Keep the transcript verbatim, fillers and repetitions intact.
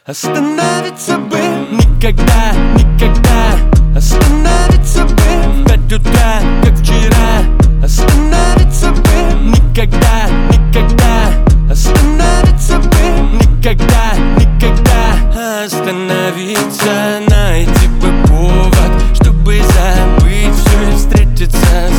Остановиться бы никогда, никогда. Остановиться бы в пять утра, как вчера. Остановиться бы никогда, никогда. Остановиться бы никогда, никогда. Остановиться, найти бы повод, чтобы забыть все и встретиться